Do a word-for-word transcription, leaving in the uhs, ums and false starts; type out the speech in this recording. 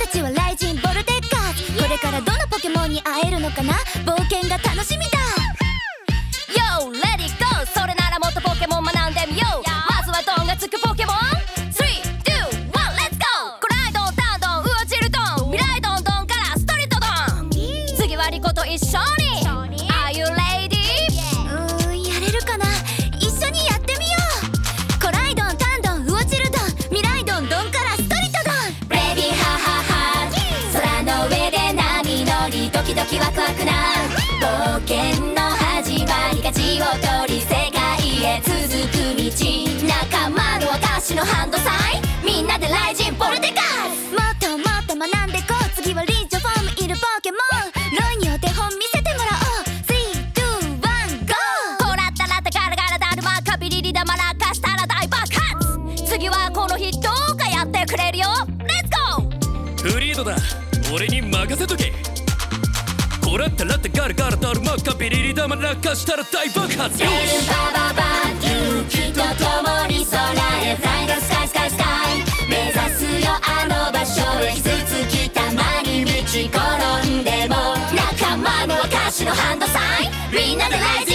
たちはライジンボルテッカーズ。これからどのポケモンに会えるのかな、冒険が楽しみだ。 Yo, let it go。 それならもっとポケモン学んでみよう。まずはドンがつくポケモン スリー、ツー、ワン、レッツゴー。コライドン、タンドン、ウオチルドン、未来ドンドンからストリートドン。次はリコと一緒に Are you ready？ うーん、やれるかな。一緒にやってみよう。コライドン、タンドン、ウオチルドン、未来ドンドンからストリートドン。 ベイビーハハハ、空の上で波乗り、ドキドキワクワクな冒険の始まり。舵を取り世界へ続く道、仲間の証のハンドサイン、みんなでライジンボルテカーズ。 もっともっと学んでこう。次はリージョフォームいるポケモン、ロイにお手本見せてもらおう。スリー、ツー、ワン、ゴー。 こらったらったガラガラだるまカビリリだまらかしたら大爆発。次はこの人がやってくれるよ。レッツゴー。 フリードだ、俺に任せとけ。こらったらったガラガラだるまカビリリだまらかしたら大爆発。 ベルバババ勇気と共に空へフライングスカイスカイスカイ、目指すよあの場所へ。傷つきたまに道転んでも仲間の証のハンドサイン、みんなでライジン